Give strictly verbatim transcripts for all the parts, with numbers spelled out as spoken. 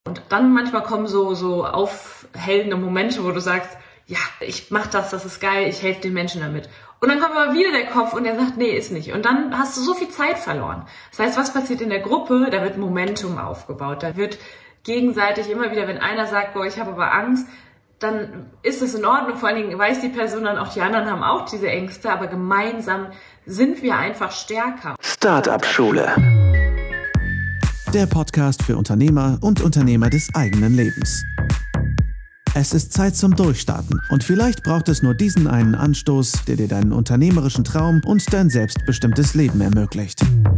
Und dann manchmal kommen so, so aufhellende Momente, wo du sagst, ja, ich mach das, das ist geil, ich helfe den Menschen damit. Und dann kommt aber wieder der Kopf und der sagt, nee, ist nicht. Und dann hast du so viel Zeit verloren. Das heißt, was passiert in der Gruppe? Da wird Momentum aufgebaut. Da wird gegenseitig immer wieder, wenn einer sagt, boah, ich habe aber Angst, dann ist es in Ordnung. Vor allen Dingen weiß die Person dann auch, die anderen haben auch diese Ängste, aber gemeinsam sind wir einfach stärker. Start-up-Schule. Der Podcast für Unternehmer und Unternehmer des eigenen Lebens. Es ist Zeit zum Durchstarten und vielleicht braucht es nur diesen einen Anstoß, der dir deinen unternehmerischen Traum und dein selbstbestimmtes Leben ermöglicht.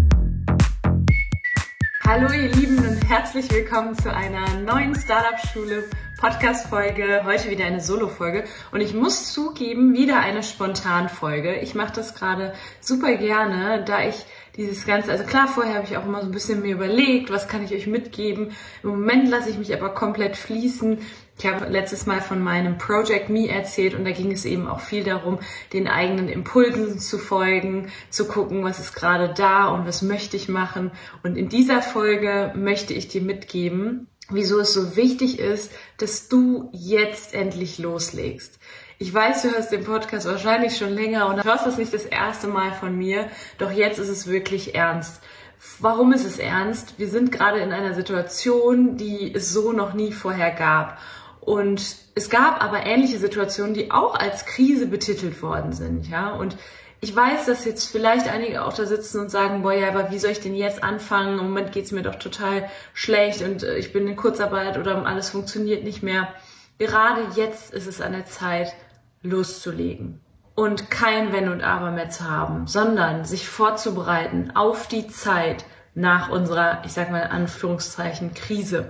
Hallo ihr Lieben und herzlich willkommen zu einer neuen Startup-Schule Podcast-Folge. Heute wieder eine Solo-Folge und ich muss zugeben, wieder eine Spontan-Folge. Ich mache das gerade super gerne, da ich dieses Ganze, also klar, vorher habe ich auch immer so ein bisschen mir überlegt, was kann ich euch mitgeben. Im Moment lasse ich mich aber komplett fließen. Ich habe letztes Mal von meinem Project Me erzählt und da ging es eben auch viel darum, den eigenen Impulsen zu folgen, zu gucken, was ist gerade da und was möchte ich machen. Und in dieser Folge möchte ich dir mitgeben, wieso es so wichtig ist, dass du jetzt endlich loslegst. Ich weiß, du hörst den Podcast wahrscheinlich schon länger und hörst das nicht das erste Mal von mir, doch jetzt ist es wirklich ernst. Warum ist es ernst? Wir sind gerade in einer Situation, die es so noch nie vorher gab. Und es gab aber ähnliche Situationen, die auch als Krise betitelt worden sind, ja. Und ich weiß, dass jetzt vielleicht einige auch da sitzen und sagen, boah, ja, aber wie soll ich denn jetzt anfangen? Im Moment geht's mir doch total schlecht und ich bin in Kurzarbeit oder alles funktioniert nicht mehr. Gerade jetzt ist es an der Zeit, loszulegen und kein Wenn und Aber mehr zu haben, sondern sich vorzubereiten auf die Zeit nach unserer, ich sag mal in Anführungszeichen, Krise.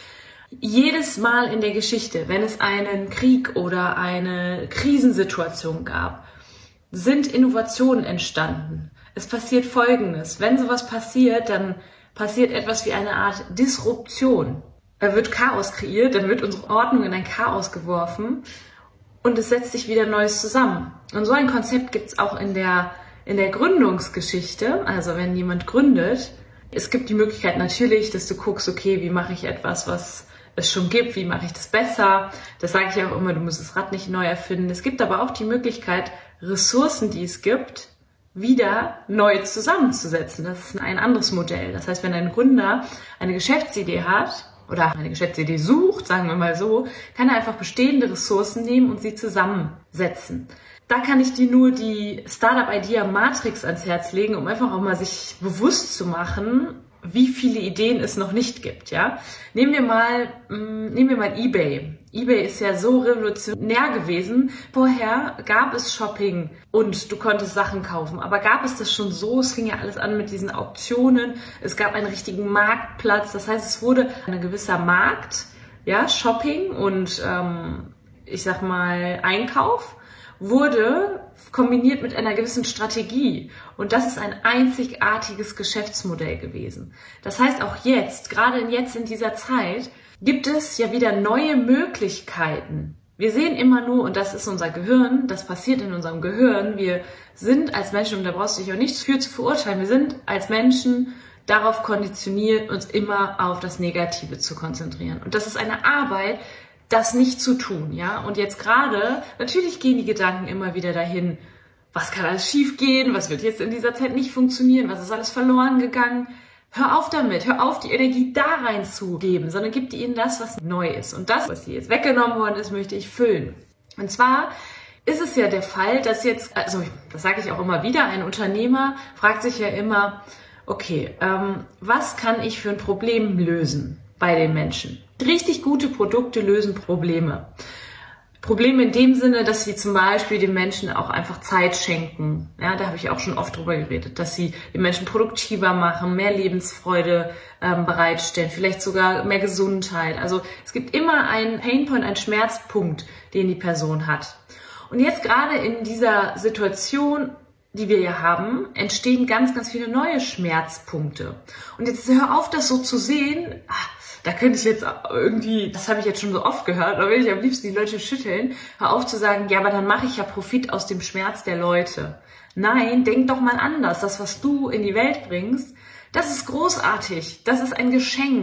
Jedes Mal in der Geschichte, wenn es einen Krieg oder eine Krisensituation gab, sind Innovationen entstanden. Es passiert Folgendes. Wenn sowas passiert, dann passiert etwas wie eine Art Disruption. Da wird Chaos kreiert, dann wird unsere Ordnung in ein Chaos geworfen und es setzt sich wieder Neues zusammen. Und so ein Konzept gibt es auch in der, in der Gründungsgeschichte. Also wenn jemand gründet, es gibt die Möglichkeit natürlich, dass du guckst, okay, wie mache ich etwas, was es schon gibt, wie mache ich das besser? Das sage ich auch immer, du musst das Rad nicht neu erfinden. Es gibt aber auch die Möglichkeit, Ressourcen, die es gibt, wieder neu zusammenzusetzen. Das ist ein anderes Modell. Das heißt, wenn ein Gründer eine Geschäftsidee hat oder eine Geschäftsidee sucht, sagen wir mal so, kann er einfach bestehende Ressourcen nehmen und sie zusammensetzen. Da kann ich dir nur die Startup Idea Matrix ans Herz legen, um einfach auch mal sich bewusst zu machen, wie viele Ideen es noch nicht gibt, ja. Nehmen wir mal, mh, nehmen wir mal eBay. eBay ist ja so revolutionär gewesen. Vorher gab es Shopping und du konntest Sachen kaufen. Aber gab es das schon so? Es fing ja alles an mit diesen Auktionen. Es gab einen richtigen Marktplatz. Das heißt, es wurde ein gewisser Markt, ja, Shopping und, ähm, ich sag mal, Einkauf wurde kombiniert mit einer gewissen Strategie. Und das ist ein einzigartiges Geschäftsmodell gewesen. Das heißt, auch jetzt, gerade jetzt in dieser Zeit, gibt es ja wieder neue Möglichkeiten. Wir sehen immer nur, und das ist unser Gehirn, das passiert in unserem Gehirn, wir sind als Menschen, und da brauchst du dich auch nichts für zu verurteilen, wir sind als Menschen darauf konditioniert, uns immer auf das Negative zu konzentrieren. Und das ist eine Arbeit, das nicht zu tun, ja. Und jetzt gerade, natürlich gehen die Gedanken immer wieder dahin, was kann alles schief gehen, was wird jetzt in dieser Zeit nicht funktionieren, was ist alles verloren gegangen. Hör auf damit, hör auf, die Energie da reinzugeben, sondern gib ihnen das, was neu ist. Und das, was dir jetzt weggenommen worden ist, möchte ich füllen. Und zwar ist es ja der Fall, dass jetzt, also das sage ich auch immer wieder, ein Unternehmer fragt sich ja immer, okay, ähm, was kann ich für ein Problem lösen bei den Menschen? Richtig gute Produkte lösen Probleme. Probleme in dem Sinne, dass sie zum Beispiel den Menschen auch einfach Zeit schenken. Ja, da habe ich auch schon oft drüber geredet, dass sie den Menschen produktiver machen, mehr Lebensfreude ähm, bereitstellen, vielleicht sogar mehr Gesundheit. Also es gibt immer einen Painpoint, einen Schmerzpunkt, den die Person hat. Und jetzt gerade in dieser Situation, die wir ja haben, entstehen ganz, ganz viele neue Schmerzpunkte. Und jetzt hör auf, das so zu sehen, ach, da könnte ich jetzt irgendwie, das habe ich jetzt schon so oft gehört, da will ich am liebsten die Leute schütteln, hör auf zu sagen, ja, aber dann mache ich ja Profit aus dem Schmerz der Leute. Nein, denk doch mal anders. Das, was du in die Welt bringst, das ist großartig. Das ist ein Geschenk.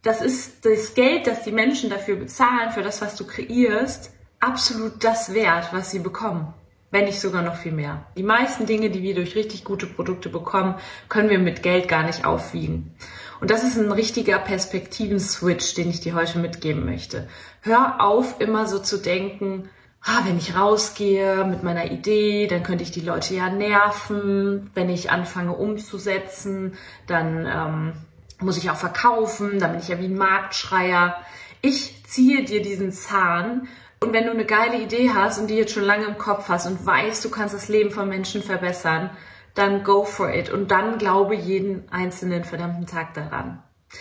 das ist das Geld, das die Menschen dafür bezahlen, für das, was du kreierst, absolut das wert, was sie bekommen. Wenn nicht sogar noch viel mehr. Die meisten Dinge, die wir durch richtig gute Produkte bekommen, können wir mit Geld gar nicht aufwiegen. Und das ist ein richtiger Perspektiven-Switch, den ich dir heute mitgeben möchte. Hör auf, immer so zu denken, ah, wenn ich rausgehe mit meiner Idee, dann könnte ich die Leute ja nerven. Wenn ich anfange umzusetzen, dann ähm, muss ich auch verkaufen, dann bin ich ja wie ein Marktschreier. Ich ziehe dir diesen Zahn. Und wenn du eine geile Idee hast und die jetzt schon lange im Kopf hast und weißt, du kannst das Leben von Menschen verbessern, dann go for it. Und dann glaube jeden einzelnen verdammten Tag daran.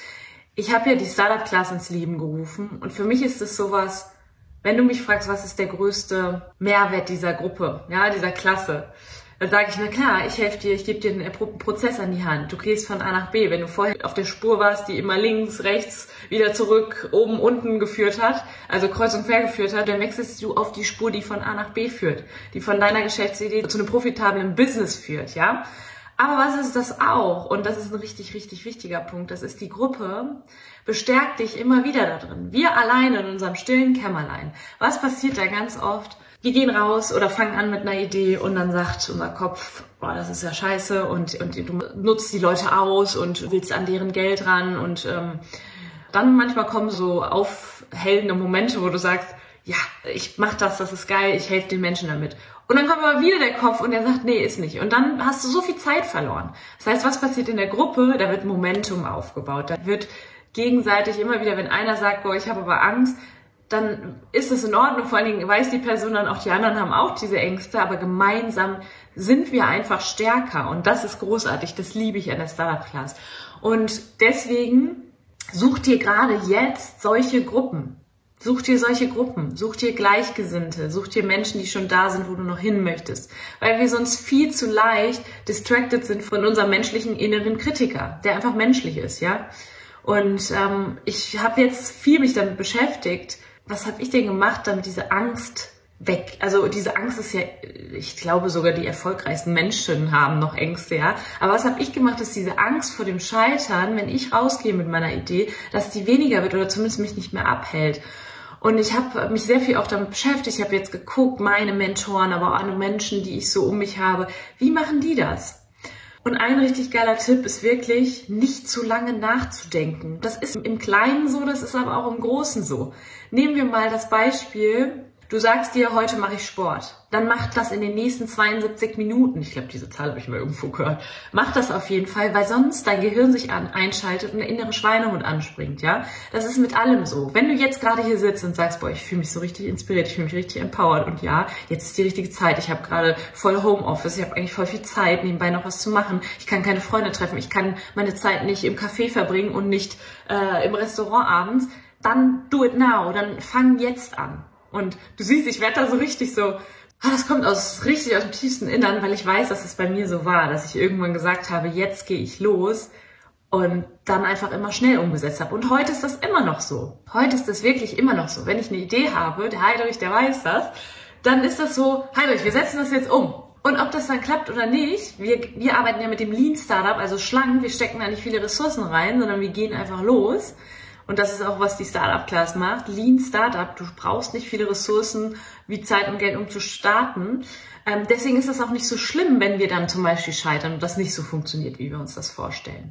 Ich habe ja die Startup-Class ins Leben gerufen und für mich ist es sowas, wenn du mich fragst, was ist der größte Mehrwert dieser Gruppe, ja, dieser Klasse, dann sage ich, na klar, ich helfe dir, ich gebe dir einen erprobten Prozess an die Hand. Du gehst von A nach B. Wenn du vorher auf der Spur warst, die immer links, rechts, wieder zurück, oben, unten geführt hat, also kreuz und quer geführt hat, dann wechselst du auf die Spur, die von A nach B führt, die von deiner Geschäftsidee zu einem profitablen Business führt, ja. Aber was ist das auch? Und das ist ein richtig, richtig wichtiger Punkt. Das ist die Gruppe, bestärkt dich immer wieder da drin. Wir alleine in unserem stillen Kämmerlein. Was passiert da ganz oft? Wir gehen raus oder fangen an mit einer Idee und dann sagt unser Kopf, boah, das ist ja scheiße und, und du nutzt die Leute aus und willst an deren Geld ran und ähm, dann manchmal kommen so aufhellende Momente, wo du sagst, ja, ich mach das, das ist geil, ich helfe den Menschen damit. Und dann kommt aber wieder der Kopf und der sagt, nee, ist nicht. Und dann hast du so viel Zeit verloren. Das heißt, was passiert in der Gruppe? Da wird Momentum aufgebaut. Da wird gegenseitig immer wieder, wenn einer sagt, boah, ich habe aber Angst, dann ist es in Ordnung. Vor allen Dingen weiß die Person dann auch, die anderen haben auch diese Ängste, aber gemeinsam sind wir einfach stärker. Und das ist großartig. Das liebe ich an der Startup Class. Und deswegen such dir gerade jetzt solche Gruppen. Such dir solche Gruppen, such dir Gleichgesinnte, such dir Menschen, die schon da sind, wo du noch hin möchtest. Weil wir sonst viel zu leicht distracted sind von unserem menschlichen inneren Kritiker, der einfach menschlich ist, ja. Und ähm, ich habe jetzt viel mich damit beschäftigt, was habe ich denn gemacht, damit diese Angst weg, also diese Angst ist ja, ich glaube sogar die erfolgreichsten Menschen haben noch Ängste, ja. Aber was habe ich gemacht, dass diese Angst vor dem Scheitern, wenn ich rausgehe mit meiner Idee, dass die weniger wird oder zumindest mich nicht mehr abhält. Und ich habe mich sehr viel auch damit beschäftigt. Ich habe jetzt geguckt, meine Mentoren, aber auch andere Menschen, die ich so um mich habe, wie machen die das? Und ein richtig geiler Tipp ist wirklich, nicht zu lange nachzudenken. Das ist im Kleinen so, das ist aber auch im Großen so. Nehmen wir mal das Beispiel, du sagst dir, heute mache ich Sport. Dann mach das in den nächsten zweiundsiebzig Minuten. Ich glaube, diese Zahl habe ich mal irgendwo gehört. Mach das auf jeden Fall, weil sonst dein Gehirn sich an, einschaltet und der innere Schweinehund anspringt, ja. Das ist mit allem so. Wenn du jetzt gerade hier sitzt und sagst, boah, ich fühle mich so richtig inspiriert, ich fühle mich richtig empowered und ja, jetzt ist die richtige Zeit. Ich habe gerade voll Homeoffice, ich habe eigentlich voll viel Zeit, nebenbei noch was zu machen. Ich kann keine Freunde treffen, ich kann meine Zeit nicht im Café verbringen und nicht äh, im Restaurant abends. Dann do it now, dann fang jetzt an. Und du siehst, ich werde da so richtig so, ah, das kommt aus richtig aus dem tiefsten Innern, weil ich weiß, dass es bei mir so war, dass ich irgendwann gesagt habe, jetzt gehe ich los und dann einfach immer schnell umgesetzt habe. Und heute ist das immer noch so. Heute ist das wirklich immer noch so. Wenn ich eine Idee habe, der Heidrich, der weiß das, dann ist das so, Heidrich, wir setzen das jetzt um. Und ob das dann klappt oder nicht, wir, wir arbeiten ja mit dem Lean Startup, also schlank, wir stecken da nicht viele Ressourcen rein, sondern wir gehen einfach los. Und das ist auch, was die Startup Class macht. Lean Startup, du brauchst nicht viele Ressourcen wie Zeit und Geld, um zu starten. Ähm, deswegen ist es auch nicht so schlimm, wenn wir dann zum Beispiel scheitern und das nicht so funktioniert, wie wir uns das vorstellen.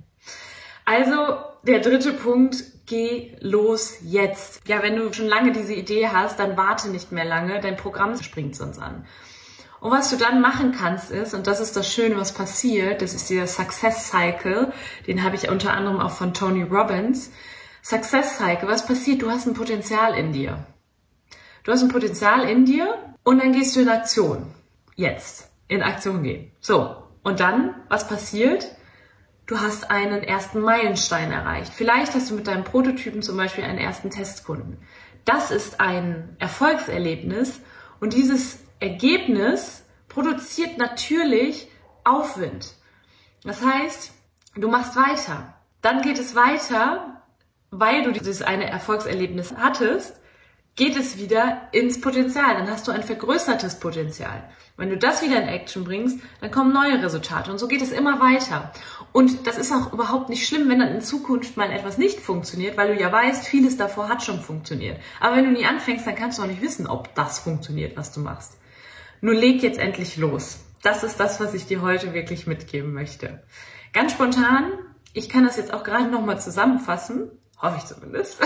Also der dritte Punkt, geh los jetzt. Ja, wenn du schon lange diese Idee hast, dann warte nicht mehr lange, dein Programm springt sonst an. Und was du dann machen kannst ist, und das ist das Schöne, was passiert, das ist dieser Success Cycle, den habe ich unter anderem auch von Tony Robbins. Success Cycle, was passiert? Du hast ein Potenzial in dir. Du hast ein Potenzial in dir und dann gehst du in Aktion. Jetzt. In Aktion gehen. So. Und dann, was passiert? Du hast einen ersten Meilenstein erreicht. Vielleicht hast du mit deinem Prototypen zum Beispiel einen ersten Testkunden. Das ist ein Erfolgserlebnis und dieses Ergebnis produziert natürlich Aufwind. Das heißt, du machst weiter. Dann geht es weiter, weil du dieses eine Erfolgserlebnis hattest, geht es wieder ins Potenzial. Dann hast du ein vergrößertes Potenzial. Wenn du das wieder in Action bringst, dann kommen neue Resultate. Und so geht es immer weiter. Und das ist auch überhaupt nicht schlimm, wenn dann in Zukunft mal etwas nicht funktioniert, weil du ja weißt, vieles davor hat schon funktioniert. Aber wenn du nie anfängst, dann kannst du auch nicht wissen, ob das funktioniert, was du machst. Nun leg jetzt endlich los. Das ist das, was ich dir heute wirklich mitgeben möchte. Ganz spontan, ich kann das jetzt auch gerade nochmal zusammenfassen, hoffe ich zumindest.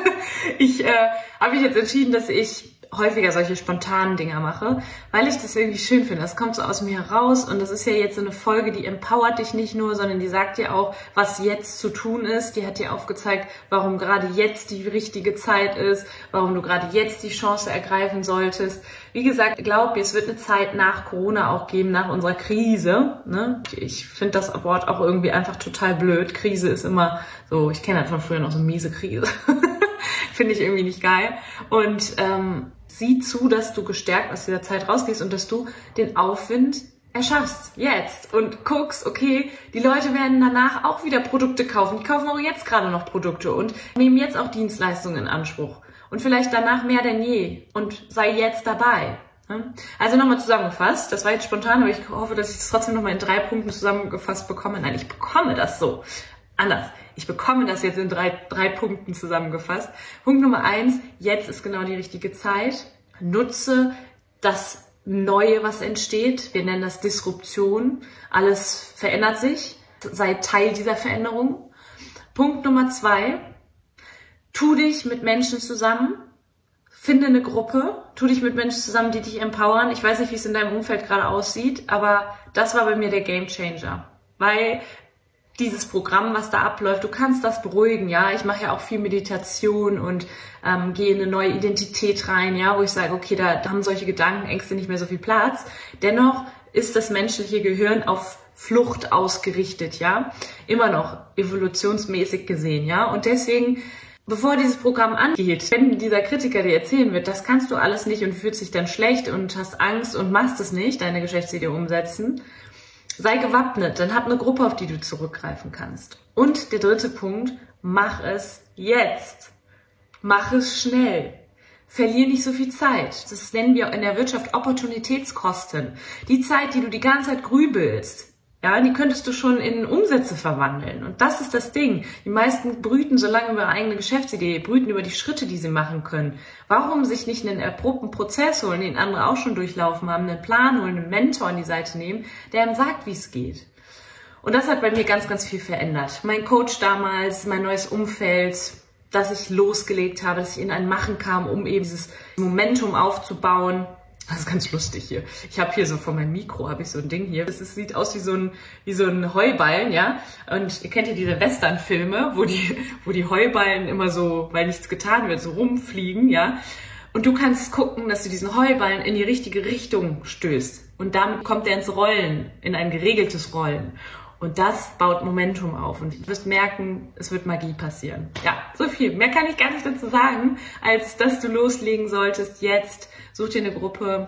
ich äh, habe mich jetzt entschieden, dass ich häufiger solche spontanen Dinger mache, weil ich das irgendwie schön finde. Das kommt so aus mir heraus und das ist ja jetzt so eine Folge, die empowert dich nicht nur, sondern die sagt dir auch, was jetzt zu tun ist. Die hat dir aufgezeigt, warum gerade jetzt die richtige Zeit ist, warum du gerade jetzt die Chance ergreifen solltest. Wie gesagt, glaub mir, es wird eine Zeit nach Corona auch geben, nach unserer Krise. Ne? Ich finde das Wort auch irgendwie einfach total blöd. Krise ist immer so, ich kenne das von früher noch so miese Krise. Finde ich irgendwie nicht geil. Und ähm, sieh zu, dass du gestärkt aus dieser Zeit rausgehst und dass du den Aufwind erschaffst. Jetzt. Und guckst, okay, die Leute werden danach auch wieder Produkte kaufen. Die kaufen auch jetzt gerade noch Produkte und nehmen jetzt auch Dienstleistungen in Anspruch. Und vielleicht danach mehr denn je. Und sei jetzt dabei. Also nochmal zusammengefasst. Das war jetzt spontan, aber ich hoffe, dass ich es trotzdem nochmal in drei Punkten zusammengefasst bekomme. Nein, ich bekomme das so. Anders. Ich bekomme das jetzt in drei, drei Punkten zusammengefasst. Punkt Nummer eins, jetzt ist genau die richtige Zeit. Nutze das Neue, was entsteht. Wir nennen das Disruption. Alles verändert sich. Sei Teil dieser Veränderung. Punkt Nummer zwei, tu dich mit Menschen zusammen. Finde eine Gruppe. Tu dich mit Menschen zusammen, die dich empowern. Ich weiß nicht, wie es in deinem Umfeld gerade aussieht, aber das war bei mir der Gamechanger. Weil dieses Programm, was da abläuft, du kannst das beruhigen, ja. Ich mache ja auch viel Meditation und ähm, gehe in eine neue Identität rein, ja, wo ich sage, okay, da, da haben solche Gedankenängste nicht mehr so viel Platz. Dennoch ist das menschliche Gehirn auf Flucht ausgerichtet, ja. Immer noch evolutionsmäßig gesehen, ja. Und deswegen, bevor dieses Programm angeht, wenn dieser Kritiker dir erzählen wird, das kannst du alles nicht und fühlst dich dann schlecht und hast Angst und machst es nicht, deine Geschäftsidee umsetzen, sei gewappnet, dann hab eine Gruppe, auf die du zurückgreifen kannst. Und der dritte Punkt, mach es jetzt. Mach es schnell. Verlier nicht so viel Zeit. Das nennen wir in der Wirtschaft Opportunitätskosten. Die Zeit, die du die ganze Zeit grübelst, ja, die könntest du schon in Umsätze verwandeln. Und das ist das Ding. Die meisten brüten so lange über ihre eigene Geschäftsidee, brüten über die Schritte, die sie machen können. Warum sich nicht einen erprobten Prozess holen, den andere auch schon durchlaufen haben, einen Plan holen, einen Mentor an die Seite nehmen, der ihm sagt, wie es geht. Und das hat bei mir ganz, ganz viel verändert. Mein Coach damals, mein neues Umfeld, dass ich losgelegt habe, dass ich in ein Machen kam, um eben dieses Momentum aufzubauen. Das ist ganz lustig hier. Ich habe hier so vor meinem Mikro habe ich so ein Ding hier. Es sieht aus wie so ein wie so ein Heuballen, ja. Und ihr kennt ja diese Western-Filme, wo die wo die Heuballen immer so, weil nichts getan wird, so rumfliegen, ja. Und du kannst gucken, dass du diesen Heuballen in die richtige Richtung stößt. Und damit kommt er ins Rollen, in ein geregeltes Rollen. Und das baut Momentum auf. Und du wirst merken, es wird Magie passieren. Ja, so viel. Mehr kann ich gar nicht dazu sagen, als dass du loslegen solltest jetzt. Such dir eine Gruppe,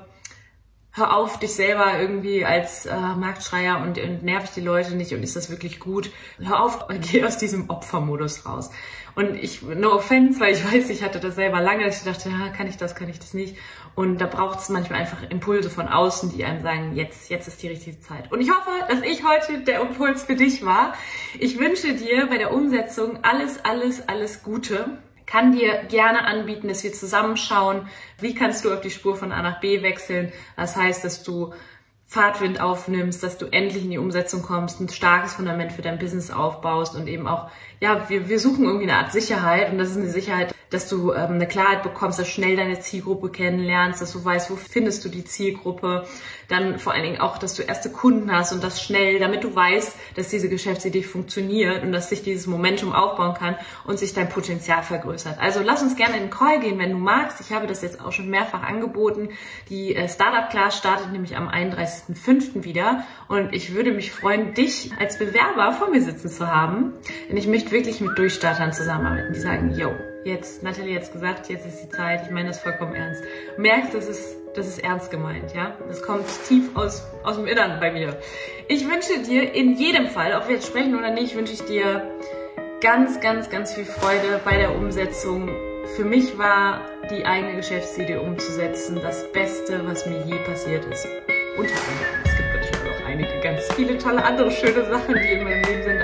hör auf, dich selber irgendwie als äh, Marktschreier und, und nerv die Leute nicht und ist das wirklich gut. Hör auf, geh aus diesem Opfermodus raus. Und ich, no offense, weil ich weiß, ich hatte das selber lange, dass ich dachte, ja, kann ich das, kann ich das nicht. Und da braucht es manchmal einfach Impulse von außen, die einem sagen, jetzt, jetzt ist die richtige Zeit. Und ich hoffe, dass ich heute der Impuls für dich war. Ich wünsche dir bei der Umsetzung alles, alles, alles Gute. Kann dir gerne anbieten, dass wir zusammenschauen, wie kannst du auf die Spur von A nach B wechseln. Das heißt, dass du Fahrtwind aufnimmst, dass du endlich in die Umsetzung kommst, ein starkes Fundament für dein Business aufbaust und eben auch, ja, wir, wir suchen irgendwie eine Art Sicherheit und das ist eine Sicherheit, dass du ähm, eine Klarheit bekommst, dass du schnell deine Zielgruppe kennenlernst, dass du weißt, wo findest du die Zielgruppe, dann vor allen Dingen auch, dass du erste Kunden hast und das schnell, damit du weißt, dass diese Geschäftsidee funktioniert und dass sich dieses Momentum aufbauen kann und sich dein Potenzial vergrößert. Also lass uns gerne in den Call gehen, wenn du magst. Ich habe das jetzt auch schon mehrfach angeboten. Die äh, Startup Class startet nämlich am einunddreißigsten fünften wieder und ich würde mich freuen, dich als Bewerber vor mir sitzen zu haben, denn ich möchte wirklich mit Durchstartern zusammenarbeiten, die sagen, yo, jetzt, Nathalie hat es gesagt, jetzt ist die Zeit, ich meine das vollkommen ernst. Du merkst, das ist, das ist ernst gemeint, ja? Das kommt tief aus, aus dem Innern bei mir. Ich wünsche dir in jedem Fall, ob wir jetzt sprechen oder nicht, wünsche ich dir ganz, ganz, ganz viel Freude bei der Umsetzung. Für mich war die eigene Geschäftsidee umzusetzen das Beste, was mir je passiert ist. Unter anderem. Es gibt natürlich auch noch einige ganz viele tolle andere schöne Sachen, die in meinem Leben sind,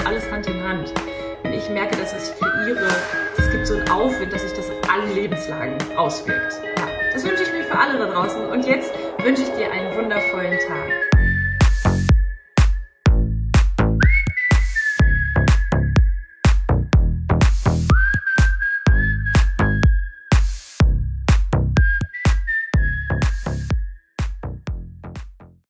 geht alles Hand in Hand. Und ich merke, dass ich kreiere, es gibt so einen Aufwind, dass sich das auf alle Lebenslagen auswirkt. Ja, das wünsche ich mir für alle da draußen. Und jetzt wünsche ich dir einen wundervollen Tag.